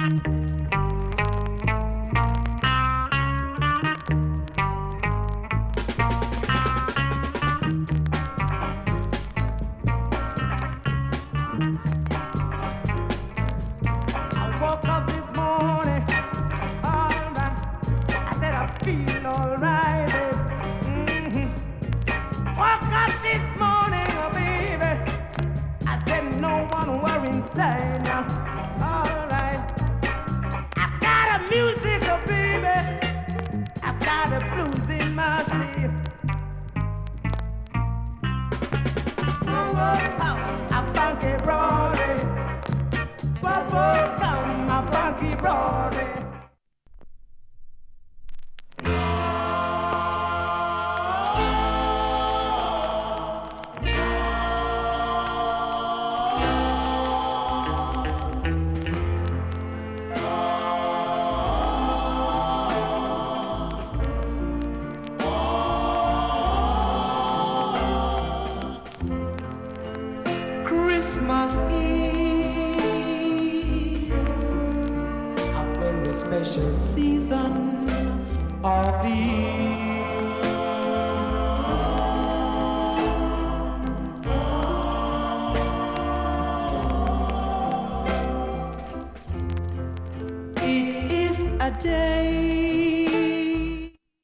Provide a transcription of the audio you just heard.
I woke up this morning, alright. I said I feel alright. Woke up this morning, oh baby. I said no one were inside now. Alright. I got a music, oh baby. I got a blues in my sleeve. A funky Broadway. Whoa, come my funky Broadway. Christmas Eve, a very special season of the year. It is a day